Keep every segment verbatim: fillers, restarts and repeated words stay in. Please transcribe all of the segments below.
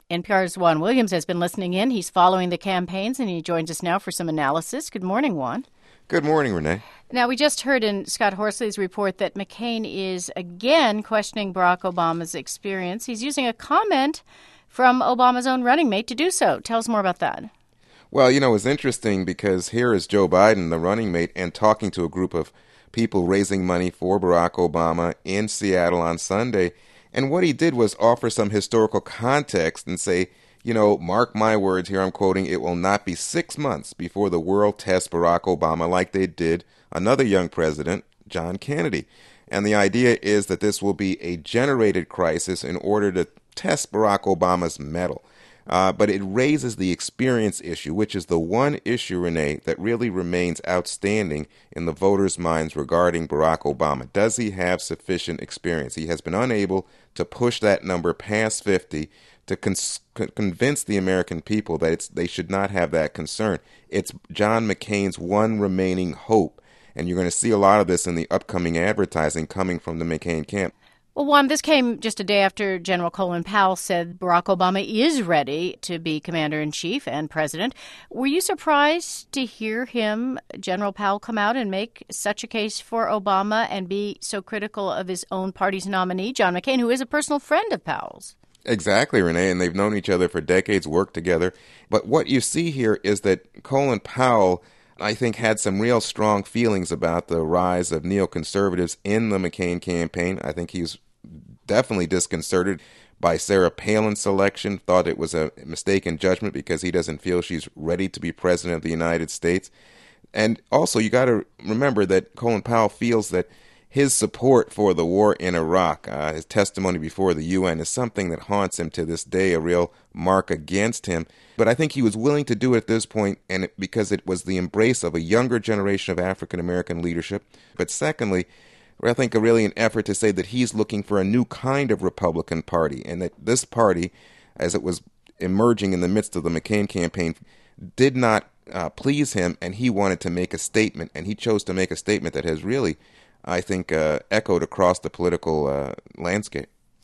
N P R's Juan Williams has been listening in. He's following the campaigns, and he joins us now for some analysis. Good morning, Juan. Good morning, Renee. Now, we just heard in Scott Horsley's report that McCain is again questioning Barack Obama's experience. He's using a comment from Obama's own running mate to do so. Tell us more about that. Well, you know, it's interesting because here is Joe Biden, the running mate, and talking to a group of people raising money for Barack Obama in Seattle on Sunday. And what he did was offer some historical context and say, you know, mark my words here, I'm quoting, it will not be six months before the world tests Barack Obama like they did another young president, John Kennedy. And the idea is that this will be a generated crisis in order to test Barack Obama's mettle. Uh, but it raises the experience issue, which is the one issue, Renee, that really remains outstanding in the voters' minds regarding Barack Obama. Does he have sufficient experience? He has been unable to push that number past fifty to con- convince the American people that it's, they should not have that concern. It's John McCain's one remaining hope, and you're going to see a lot of this in the upcoming advertising coming from the McCain camp. Well, Juan, this came just a day after General Colin Powell said Barack Obama is ready to be commander-in-chief and president. Were you surprised to hear him, General Powell, come out and make such a case for Obama and be so critical of his own party's nominee, John McCain, who is a personal friend of Powell's? Exactly, Renee, and they've known each other for decades, worked together. But what you see here is that Colin Powell, I think, had some real strong feelings about the rise of neoconservatives in the McCain campaign. I think he's definitely disconcerted by Sarah Palin's selection, thought it was a mistaken judgment because he doesn't feel she's ready to be president of the United States. And also, you got to remember that Colin Powell feels that his support for the war in Iraq, uh, his testimony before the U N, is something that haunts him to this day, a real mark against him. But I think he was willing to do it at this point, and it, because it was the embrace of a younger generation of African-American leadership. But secondly, I think a really an effort to say that he's looking for a new kind of Republican Party, and that this party, as it was emerging in the midst of the McCain campaign, did not uh, please him, and he wanted to make a statement, and he chose to make a statement that has really, I think, uh, echoed across the political uh, landscape.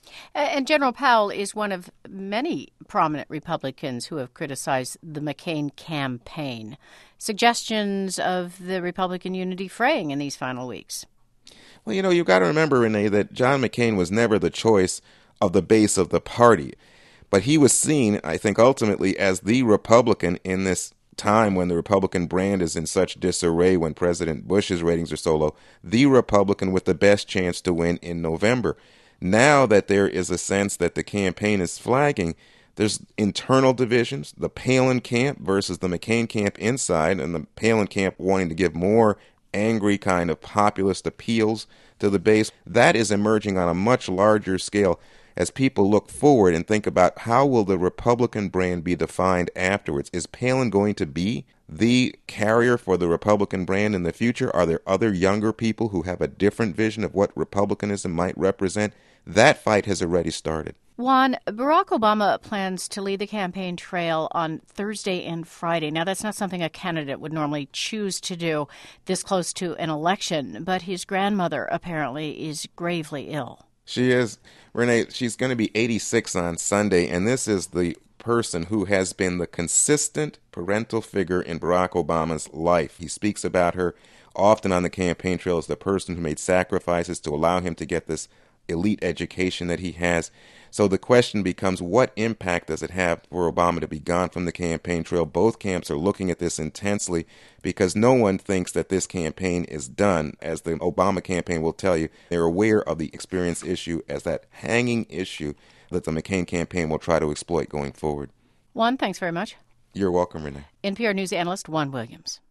And General Powell is one of many prominent Republicans who have criticized the McCain campaign. Suggestions of the Republican unity fraying in these final weeks. Well, you know, you've got to remember, Renee, that John McCain was never the choice of the base of the party. But he was seen, I think, ultimately as the Republican in this time when the Republican brand is in such disarray, when President Bush's ratings are so low, the Republican with the best chance to win in November. Now that there is a sense that the campaign is flagging, there's internal divisions, the Palin camp versus the McCain camp inside, and the Palin camp wanting to give more angry kind of populist appeals to the base. That is emerging on a much larger scale as people look forward and think about how will the Republican brand be defined afterwards. Is Palin going to be the carrier for the Republican brand in the future? Are there other younger people who have a different vision of what Republicanism might represent? That fight has already started. Juan, Barack Obama plans to lead the campaign trail on Thursday and Friday. Now, that's not something a candidate would normally choose to do this close to an election, but his grandmother apparently is gravely ill. She is. Renee, she's going to be eighty-six on Sunday, and this is the person who has been the consistent parental figure in Barack Obama's life. He speaks about her often on the campaign trail as the person who made sacrifices to allow him to get this elite education that he has. So the question becomes, what impact does it have for Obama to be gone from the campaign trail? Both camps are looking at this intensely because no one thinks that this campaign is done. As the Obama campaign will tell you, they're aware of the experience issue as that hanging issue that the McCain campaign will try to exploit going forward. Juan, thanks very much. You're welcome, Renee. N P R News analyst Juan Williams.